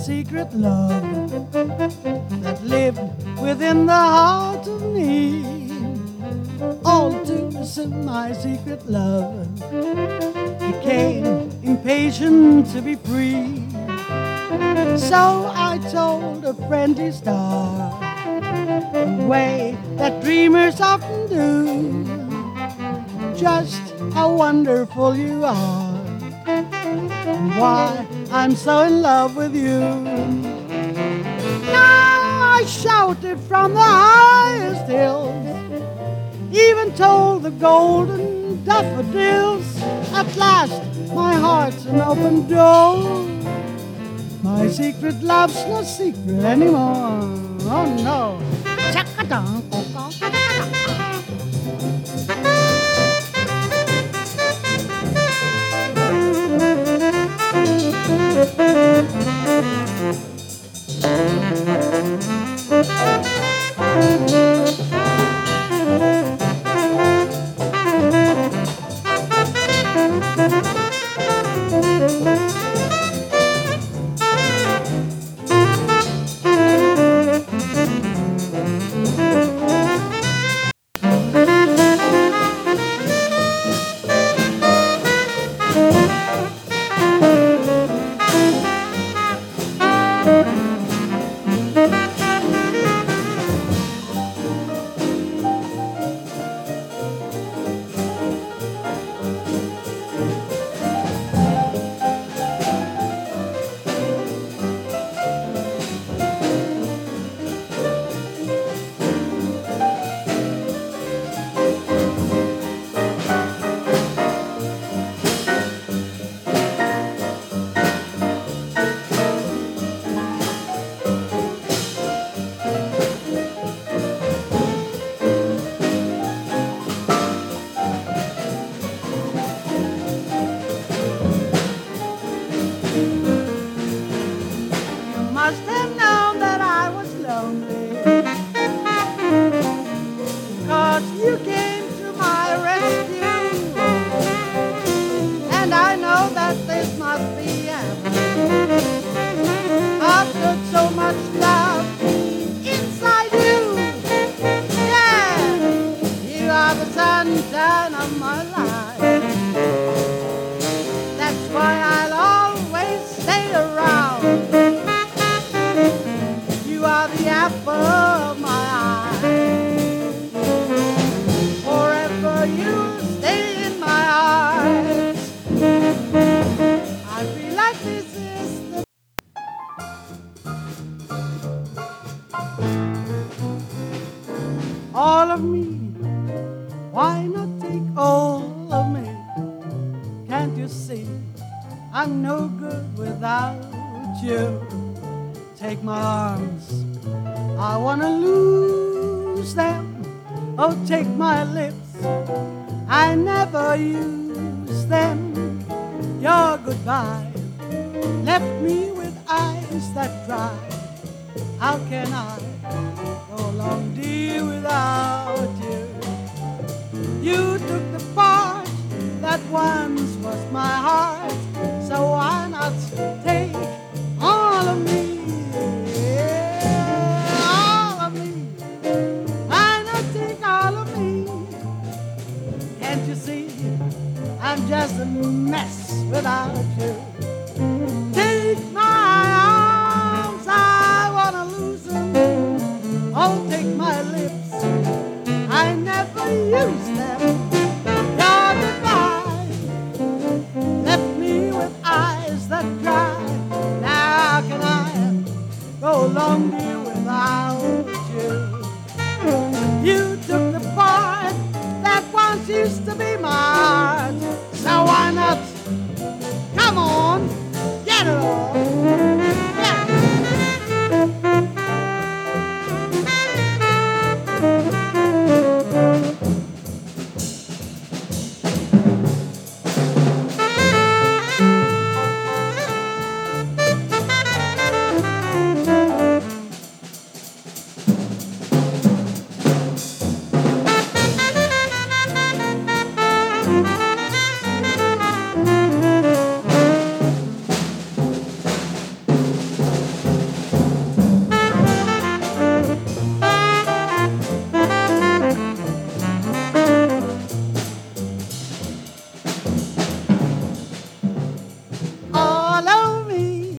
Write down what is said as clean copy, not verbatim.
secret love that lived within the heart of me. All too soon my secret love became impatient to be free. So I told a friendly star, the way that dreamers often do, just how wonderful you are, and why I'm so in love with you. Now I shouted from the highest hills, even told the golden daffodils. At last my heart's an open door. My secret love's no secret anymore. Oh no. Must have known that I was lonely, 'cause you came to my rescue. And I know that this must be heaven, after so much love inside you. Yeah, you are the sunshine of my life. That's why I'll always stay around. The apple of my eye. Forever you'll stay in my heart. I feel like this is the all of me. Why not take all of me? Can't you see I'm no good without you? Take my arms, I wanna lose them. Oh, take my lips, I never use them. Your goodbye left me with eyes that dry. How can I go along, dear, without you? You took the part that once was my heart, so why not take all of me? I'm just a mess without you. Take my arms, I wanna lose them. Oh, take my lips, I never use them. Your goodbye left me with eyes that cry. Now how can I go along, dear, without you? You took the part that once used to be mine.